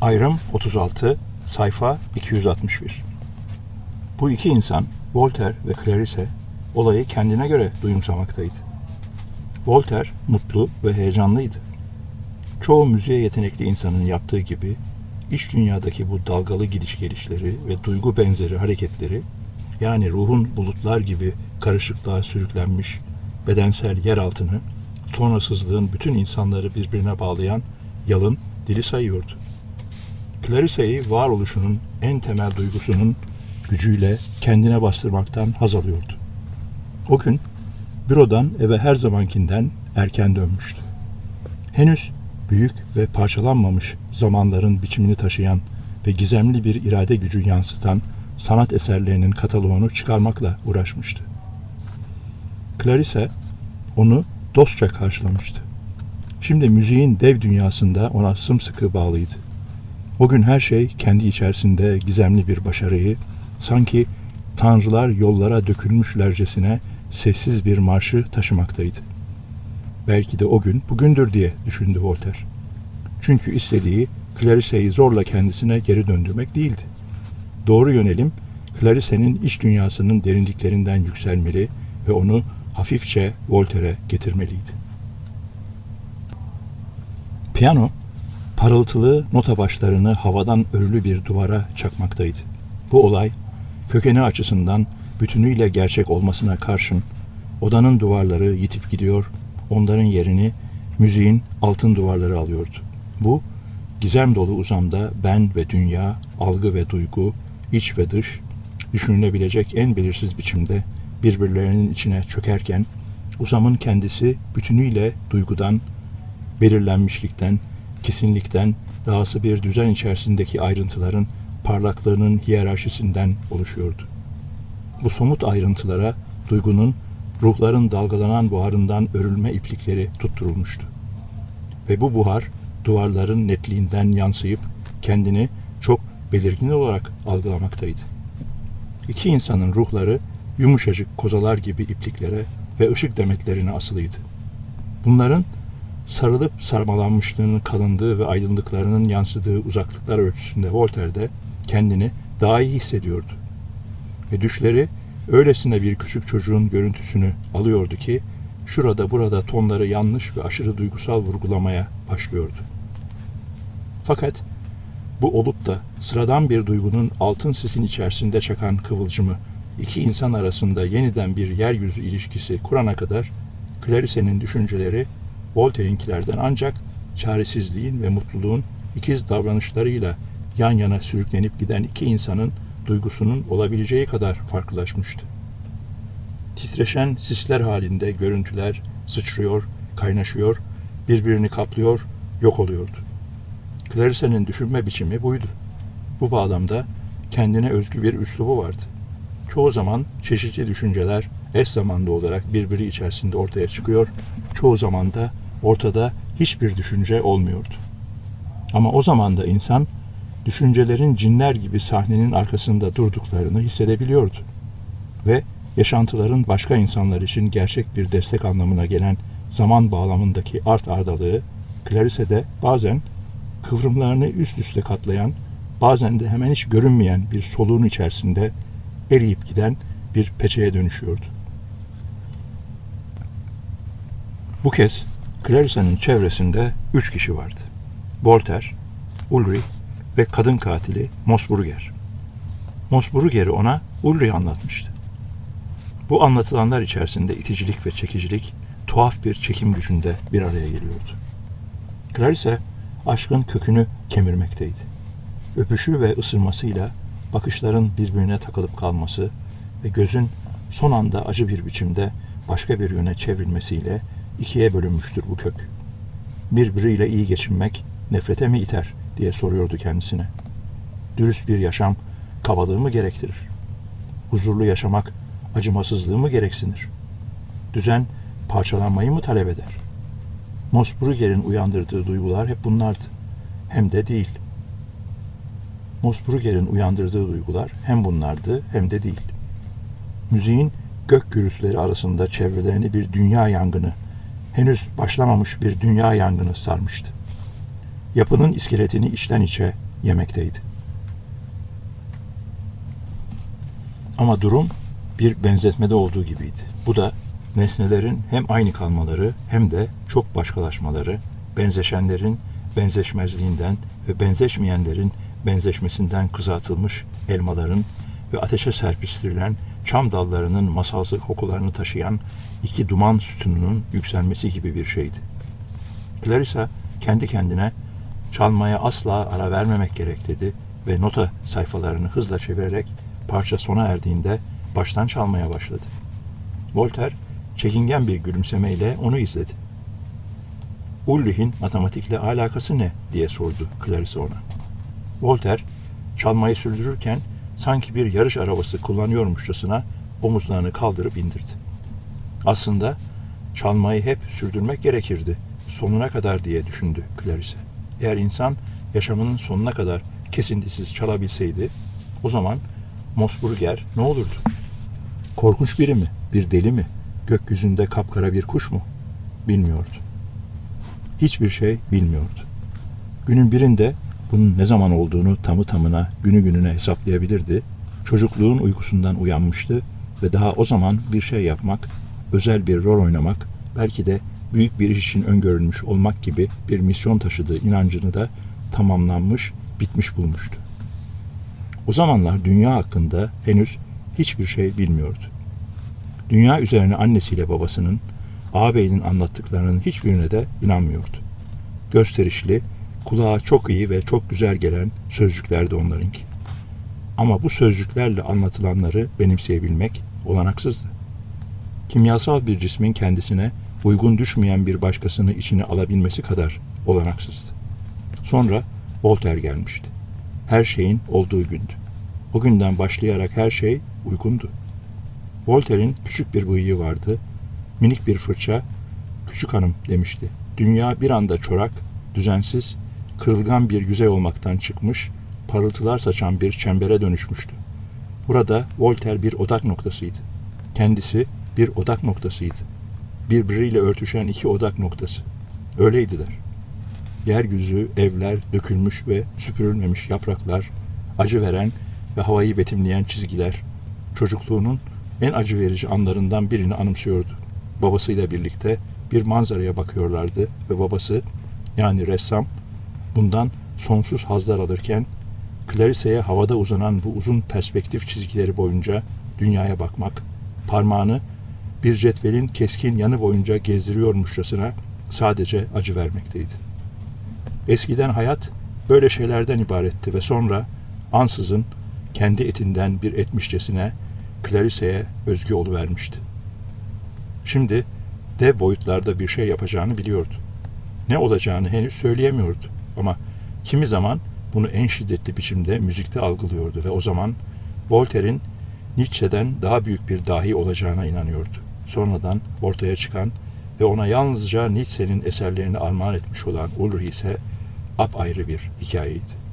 Ayrım 36, sayfa 261. Bu iki insan, Voltaire ve Clarice, olayı kendine göre duyumsamaktaydı. Voltaire mutlu ve heyecanlıydı. Çoğu müziğe yetenekli insanın yaptığı gibi, iç dünyadaki bu dalgalı gidiş gelişleri ve duygu benzeri hareketleri, yani ruhun bulutlar gibi karışıklığa sürüklenmiş bedensel yer altını, sonrasızlığın bütün insanları birbirine bağlayan yalın dili sayıyordu. Clarice'yi varoluşunun en temel duygusunun gücüyle kendine bastırmaktan haz alıyordu. O gün bürodan eve her zamankinden erken dönmüştü. Henüz büyük ve parçalanmamış zamanların biçimini taşıyan ve gizemli bir irade gücü yansıtan sanat eserlerinin kataloğunu çıkarmakla uğraşmıştı. Clarice onu dostça karşılamıştı. Şimdi müziğin dev dünyasında ona sımsıkı bağlıydı. O gün her şey kendi içerisinde gizemli bir başarıyı, sanki tanrılar yollara dökülmüşlercesine sessiz bir marşı taşımaktaydı. Belki de o gün bugündür diye düşündü Voltaire. Çünkü istediği Clarice'yi zorla kendisine geri döndürmek değildi. Doğru yönelim, Clarice'nin iç dünyasının derinliklerinden yükselmeli ve onu hafifçe Voltaire'e getirmeliydi. Piyano, parıltılı nota başlarını havadan örülü bir duvara çakmaktaydı. Bu olay, kökeni açısından bütünüyle gerçek olmasına karşın, odanın duvarları yitip gidiyor, onların yerini müziğin altın duvarları alıyordu. Bu, gizem dolu uzamda ben ve dünya, algı ve duygu, iç ve dış, düşünülebilecek en belirsiz biçimde birbirlerinin içine çökerken, uzamın kendisi bütünüyle duygudan, belirlenmişlikten, kesinlikten, dahası bir düzen içerisindeki ayrıntıların parlaklığının hiyerarşisinden oluşuyordu. Bu somut ayrıntılara duygunun, ruhların dalgalanan buharından örülme iplikleri tutturulmuştu. Ve bu buhar duvarların netliğinden yansıyıp kendini çok belirgin olarak algılamaktaydı. İki insanın ruhları yumuşacık kozalar gibi ipliklere ve ışık demetlerine asılıydı. Bunların sarılıp sarmalanmışlığının kalındığı ve aydınlıklarının yansıdığı uzaklıklar ölçüsünde Voltaire'de kendini daha iyi hissediyordu. Ve düşleri öylesine bir küçük çocuğun görüntüsünü alıyordu ki şurada burada tonları yanlış ve aşırı duygusal vurgulamaya başlıyordu. Fakat bu olup da sıradan bir duygunun altın sisin içerisinde çakan kıvılcımı iki insan arasında yeniden bir yeryüzü ilişkisi kurana kadar Clarice'nin düşünceleri Voltaire'inkilerden ancak çaresizliğin ve mutluluğun ikiz davranışlarıyla yan yana sürüklenip giden iki insanın duygusunun olabileceği kadar farklılaşmıştı. Titreşen sisler halinde görüntüler sıçrıyor, kaynaşıyor, birbirini kaplıyor, yok oluyordu. Clarice'nin düşünme biçimi buydu. Bu bağlamda kendine özgü bir üslubu vardı. Çoğu zaman çeşitli düşünceler eş zamanlı olarak birbiri içerisinde ortaya çıkıyor, çoğu zaman da ortada hiçbir düşünce olmuyordu. Ama o zaman da insan, düşüncelerin cinler gibi sahnenin arkasında durduklarını hissedebiliyordu. Ve yaşantıların başka insanlar için gerçek bir destek anlamına gelen zaman bağlamındaki art ardalığı, Clarice'de bazen kıvrımlarını üst üste katlayan, bazen de hemen hiç görünmeyen bir soluğun içerisinde eriyip giden bir peçeye dönüşüyordu. Bu kez Clarice'nin çevresinde 3 kişi vardı. Voltaire, Ulrich ve kadın katili Moosbrugger. Moosbrugger'i ona Ulrich anlatmıştı. Bu anlatılanlar içerisinde iticilik ve çekicilik tuhaf bir çekim gücünde bir araya geliyordu. Clarice aşkın kökünü kemirmekteydi. Öpüşü ve ısırmasıyla bakışların birbirine takılıp kalması ve gözün son anda acı bir biçimde başka bir yöne çevrilmesiyle ikiye bölünmüştür bu kök. Birbiriyle iyi geçinmek nefrete mi iter diye soruyordu kendisine. Dürüst bir yaşam kabalığı mı gerektirir? Huzurlu yaşamak acımasızlığı mı gereksinir? Düzen parçalanmayı mı talep eder? Moosbrugger'in uyandırdığı duygular hep bunlardı. Hem de değil. Moosbrugger'in uyandırdığı duygular hem bunlardı hem de değil. Müziğin gök gürültüleri arasında çevrelerini bir dünya yangını, henüz başlamamış bir dünya yangını sarmıştı. Yapının iskeletini içten içe, yemekteydi. Ama durum bir benzetmede olduğu gibiydi. Bu da nesnelerin hem aynı kalmaları hem de çok başkalaşmaları, benzeşenlerin benzeşmezliğinden ve benzeşmeyenlerin benzeşmesinden kızartılmış elmaların ve ateşe serpiştirilen çam dallarının masalsı kokularını taşıyan iki duman sütununun yükselmesi gibi bir şeydi. Clarissa kendi kendine çalmaya asla ara vermemek gerek dedi ve nota sayfalarını hızla çevirerek parça sona erdiğinde baştan çalmaya başladı. Voltaire çekingen bir gülümsemeyle onu izledi. Ulrich'in matematikle alakası ne diye sordu Clarissa ona. Voltaire çalmayı sürdürürken sanki bir yarış arabası kullanıyormuşçasına omuzlarını kaldırıp indirdi. Aslında çalmayı hep sürdürmek gerekirdi, sonuna kadar diye düşündü Clarissa. Eğer insan yaşamının sonuna kadar kesintisiz çalabilseydi, o zaman Mosburger ne olurdu? Korkunç biri mi? Bir deli mi? Gökyüzünde kapkara bir kuş mu? Bilmiyordu. Hiçbir şey bilmiyordu. Günün birinde bunun ne zaman olduğunu tamı tamına günü gününe hesaplayabilirdi. Çocukluğun uykusundan uyanmıştı ve daha o zaman bir şey yapmak, özel bir rol oynamak, belki de büyük bir iş için öngörülmüş olmak gibi bir misyon taşıdığı inancını da tamamlanmış, bitmiş bulmuştu. O zamanlar dünya hakkında henüz hiçbir şey bilmiyordu. Dünya üzerine annesiyle babasının, ağabeyinin anlattıklarının hiçbirine de inanmıyordu. Gösterişli, kulağa çok iyi ve çok güzel gelen sözcüklerdi onlarınki. Ama bu sözcüklerle anlatılanları benimseyebilmek olanaksızdı. Kimyasal bir cismin kendisine uygun düşmeyen bir başkasını içine alabilmesi kadar olanaksızdı. Sonra Voltaire gelmişti. Her şeyin olduğu gündü. O günden başlayarak her şey uygundu. Voltaire'in küçük bir bıyığı vardı. Minik bir fırça, "Küçük hanım," demişti. Dünya bir anda çorak, düzensiz, kırılgan bir yüzey olmaktan çıkmış, parıltılar saçan bir çembere dönüşmüştü. Burada Voltaire bir odak noktasıydı. Kendisi bir odak noktasıydı. Birbiriyle örtüşen iki odak noktası. Öyleydiler. Yeryüzü, evler, dökülmüş ve süpürülmemiş yapraklar, acı veren ve havayı betimleyen çizgiler, çocukluğunun en acı verici anlarından birini anımsıyordu. Babasıyla birlikte bir manzaraya bakıyorlardı ve babası, yani ressam, bundan sonsuz hazlar alırken Clarissa'ya havada uzanan bu uzun perspektif çizgileri boyunca dünyaya bakmak, parmağını bir cetvelin keskin yanı boyunca gezdiriyormuşçasına sadece acı vermekteydi. Eskiden hayat böyle şeylerden ibaretti ve sonra ansızın kendi etinden bir etmişçesine Clarissa'ya özgü oluvermişti. Şimdi dev boyutlarda bir şey yapacağını biliyordu. Ne olacağını henüz söyleyemiyordu ama kimi zaman bunu en şiddetli biçimde müzikte algılıyordu ve o zaman Voltaire'in Nietzsche'den daha büyük bir dahi olacağına inanıyordu. Sonradan ortaya çıkan ve ona yalnızca Nietzsche'nin eserlerini armağan etmiş olan Ulrich ise apayrı bir hikayeydi.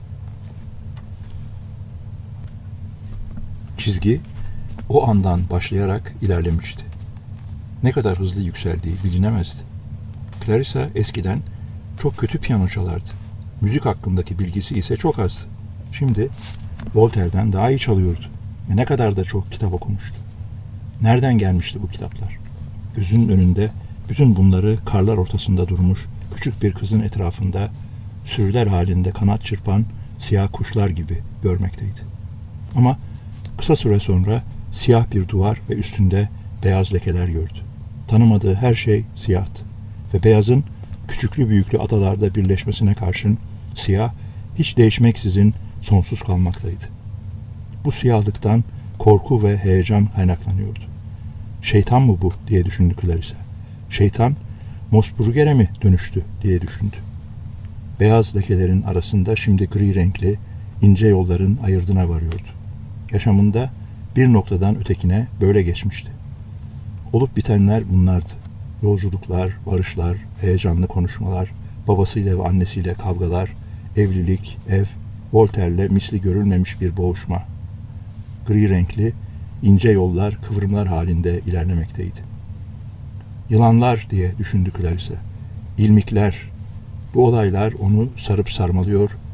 Çizgi o andan başlayarak ilerlemişti. Ne kadar hızlı yükseldiği bilinemezdi. Clarissa eskiden çok kötü piyano çalardı. Müzik hakkındaki bilgisi ise çok azdı. Şimdi Voltaire'den daha iyi çalıyordu. Ve ne kadar da çok kitap okumuştu. Nereden gelmişti bu kitaplar? Gözünün önünde bütün bunları karlar ortasında durmuş küçük bir kızın etrafında sürüler halinde kanat çırpan siyah kuşlar gibi görmekteydi. Ama kısa süre sonra siyah bir duvar ve üstünde beyaz lekeler gördü. Tanımadığı her şey siyahtı ve beyazın küçüklü büyüklü adalarda birleşmesine karşın siyah hiç değişmeksizin sonsuz kalmaktaydı. Bu siyahlıktan korku ve heyecan kaynaklanıyordu. Şeytan mı bu diye düşündü Clarissa. Şeytan Mosburger'e mi dönüştü diye düşündü. Beyaz lekelerin arasında şimdi gri renkli ince yolların ayırdına varıyordu. Yaşamında bir noktadan ötekine böyle geçmişti. Olup bitenler bunlardı. Yolculuklar, varışlar, heyecanlı konuşmalar, babasıyla ve annesiyle kavgalar, evlilik, ev, Voltaire'le misli görülmemiş bir boğuşma. Gri renkli, ince yollar kıvrımlar halinde ilerlemekteydi. Yılanlar diye düşündü Clarissa. İlmikler, bu olaylar onu sarıp sarmalıyor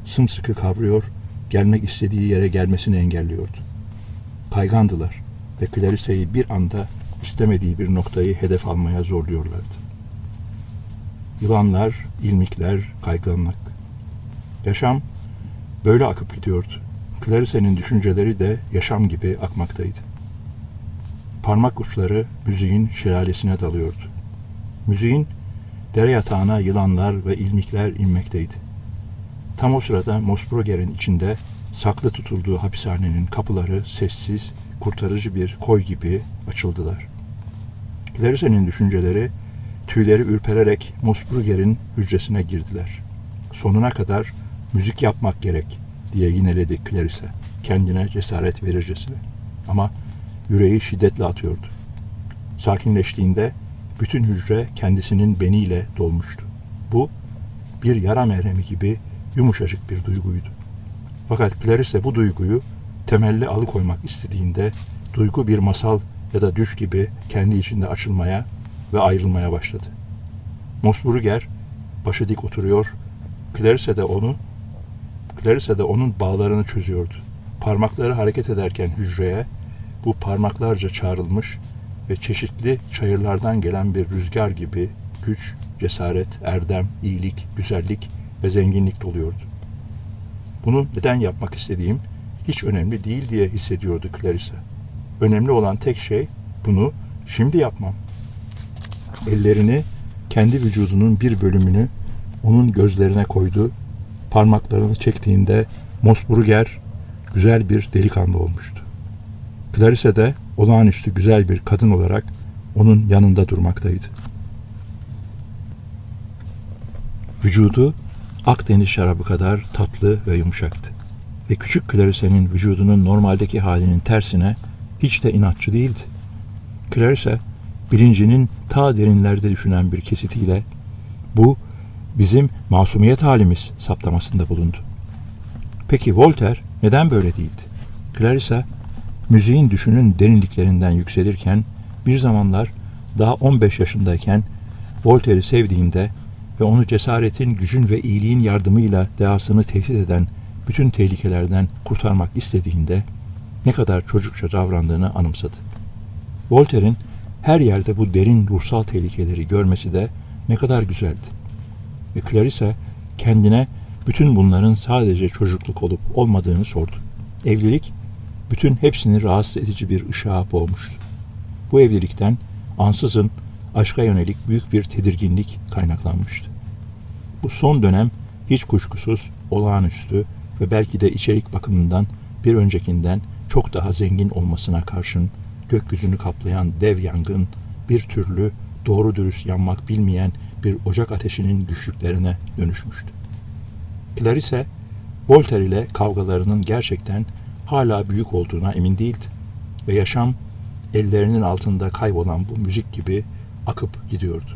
sımsıkı kavruyor, gelmek istediği yere gelmesini engelliyordu. Kaygandılar ve Clarice'yi bir anda istemediği bir noktayı hedef almaya zorluyorlardı. Yılanlar, ilmikler, kayganlık. Yaşam böyle akıp gidiyordu. Clarice'nin düşünceleri de yaşam gibi akmaktaydı. Parmak uçları müziğin şelalesine dalıyordu. Müziğin dere yatağına yılanlar ve ilmikler inmekteydi. Tam o sırada Mosbroger'in içinde saklı tutulduğu hapishanenin kapıları sessiz, kurtarıcı bir koy gibi açıldılar. Clarice'nin düşünceleri tüyleri ürpererek Mosbroger'in hücresine girdiler. Sonuna kadar müzik yapmak gerek diye yineledi Clarice, kendine cesaret verircesine. Ama yüreği şiddetle atıyordu. Sakinleştiğinde bütün hücre kendisinin beniyle dolmuştu. Bu bir yara merhemi gibi yumuşacık bir duyguydu. Fakat Clarice bu duyguyu temelli alıkoymak istediğinde duygu bir masal ya da düş gibi kendi içinde açılmaya ve ayrılmaya başladı. Mosbroger başı dik oturuyor, Clarice de onun bağlarını çözüyordu. Parmakları hareket ederken hücreye bu parmaklarca çağrılmış ve çeşitli çayırlardan gelen bir rüzgar gibi güç, cesaret, erdem, iyilik, güzellik ve zenginlik doluyordu. Bunu neden yapmak istediğim hiç önemli değil diye hissediyordu Clarice. Önemli olan tek şey bunu şimdi yapmam. Ellerini kendi vücudunun bir bölümünü onun gözlerine koydu. Parmaklarını çektiğinde Mosbroger güzel bir delikanlı olmuştu. Clarice de olağanüstü güzel bir kadın olarak onun yanında durmaktaydı. Vücudu Akdeniz şarabı kadar tatlı ve yumuşaktı. Ve küçük Clarice'nin vücudunun normaldeki halinin tersine hiç de inatçı değildi. Clarice, bilincinin ta derinlerde düşünen bir kesitiyle bu bizim masumiyet halimiz saptamasında bulundu. Peki Voltaire neden böyle değildi? Clarice, müziğin düşünün derinliklerinden yükselirken bir zamanlar daha 15 yaşındayken Voltaire'i sevdiğinde ve onu cesaretin, gücün ve iyiliğin yardımıyla dehasını tehdit eden bütün tehlikelerden kurtarmak istediğinde ne kadar çocukça davrandığını anımsadı. Voltaire'in her yerde bu derin ruhsal tehlikeleri görmesi de ne kadar güzeldi. Ve Clarice kendine bütün bunların sadece çocukluk olup olmadığını sordu. Evlilik bütün hepsini rahatsız edici bir ışığa boğmuştu. Bu evlilikten ansızın aşka yönelik büyük bir tedirginlik kaynaklanmıştı. Bu son dönem hiç kuşkusuz olağanüstü ve belki de içerik bakımından bir öncekinden çok daha zengin olmasına karşın gökyüzünü kaplayan dev yangın bir türlü doğru dürüst yanmak bilmeyen bir ocak ateşinin güçlüklerine dönüşmüştü. Clarice, Voltaire ile kavgalarının gerçekten hala büyük olduğuna emin değildi ve yaşam ellerinin altında kaybolan bu müzik gibi akıp gidiyordu.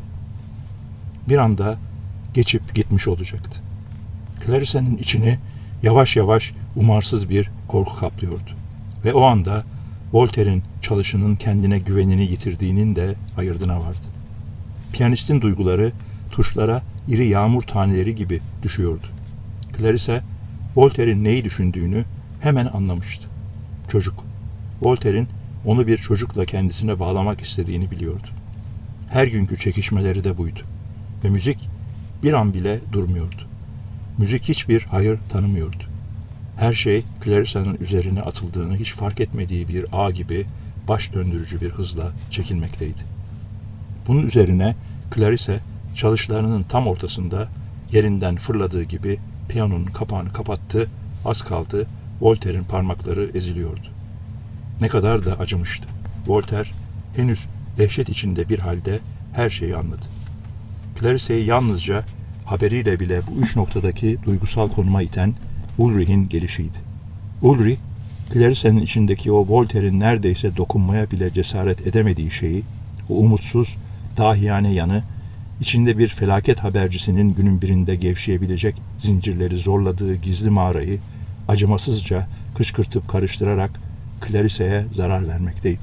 Bir anda geçip gitmiş olacaktı. Clarice'nin içini yavaş yavaş umarsız bir korku kaplıyordu. Ve o anda Voltaire'in çalışının kendine güvenini yitirdiğinin de ayırdına vardı. Piyanistin duyguları tuşlara iri yağmur taneleri gibi düşüyordu. Clarice, Voltaire'in neyi düşündüğünü hemen anlamıştı. Çocuk. Voltaire'in onu bir çocukla kendisine bağlamak istediğini biliyordu. Her günkü çekişmeleri de buydu. Ve müzik bir an bile durmuyordu. Müzik hiçbir hayır tanımıyordu. Her şey Clarice'nin üzerine atıldığını hiç fark etmediği bir ağ gibi baş döndürücü bir hızla çekilmekteydi. Bunun üzerine Clarice çalışlarının tam ortasında yerinden fırladığı gibi piyanonun kapağını kapattı, az kaldı Voltaire'in parmakları eziliyordu. Ne kadar da acımıştı. Voltaire henüz dehşet içinde bir halde her şeyi anladı. Clarice'yi yalnızca haberiyle bile bu üç noktadaki duygusal konuma iten Ulrich'in gelişiydi. Ulrich, Clarice'nin içindeki o Voltaire'in neredeyse dokunmaya bile cesaret edemediği şeyi, o umutsuz, dahiyane yanı, içinde bir felaket habercisinin günün birinde gevşeyebilecek zincirleri zorladığı gizli mağarayı acımasızca kışkırtıp karıştırarak Clarice'ye zarar vermekteydi.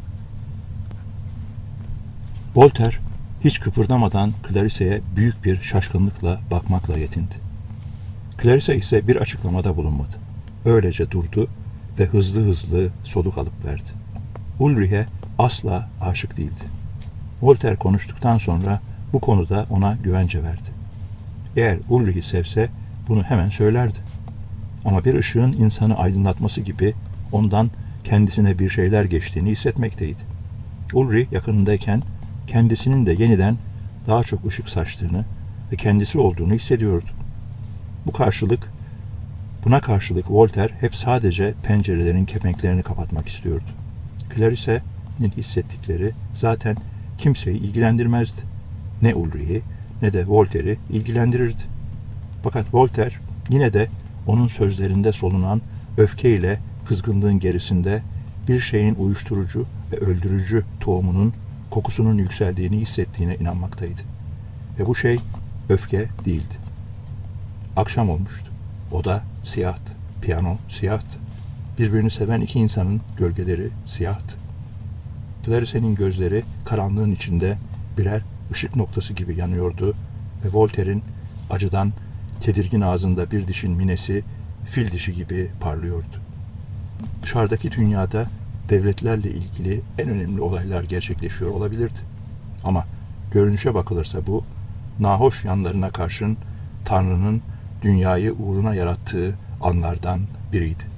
Voltaire hiç kıpırdamadan Clarice'ye büyük bir şaşkınlıkla bakmakla yetindi. Clarissa ise bir açıklamada bulunmadı. Öylece durdu ve hızlı hızlı soluk alıp verdi. Ulrich'e asla aşık değildi. Voltaire konuştuktan sonra bu konuda ona güvence verdi. Eğer Ulrich'i sevse bunu hemen söylerdi. Ama bir ışığın insanı aydınlatması gibi ondan kendisine bir şeyler geçtiğini hissetmekteydi. Ulrich yakınındayken kendisinin de yeniden daha çok ışık saçtığını ve kendisi olduğunu hissediyordu. Buna karşılık Voltaire hep sadece pencerelerin kepenklerini kapatmak istiyordu. Clarissa'nın hissettikleri zaten kimseyi ilgilendirmezdi. Ne Ulrich'i ne de Voltaire'i ilgilendirirdi. Fakat Voltaire yine de onun sözlerinde solunan öfkeyle kızgınlığın gerisinde bir şeyin uyuşturucu ve öldürücü tohumunun kokusunun yükseldiğini hissettiğine inanmaktaydı. Ve bu şey öfke değildi. Akşam olmuştu. Oda siyahtı. Piyano siyahtı. Birbirini seven iki insanın gölgeleri siyahtı. Clarissa'nın gözleri karanlığın içinde birer ışık noktası gibi yanıyordu ve Voltaire'in acıdan tedirgin ağzında bir dişin minesi fil dişi gibi parlıyordu. Dışarıdaki dünyada devletlerle ilgili en önemli olaylar gerçekleşiyor olabilirdi. Ama görünüşe bakılırsa bu, nahoş yanlarına karşın Tanrı'nın dünyayı uğruna yarattığı anlardan biriydi.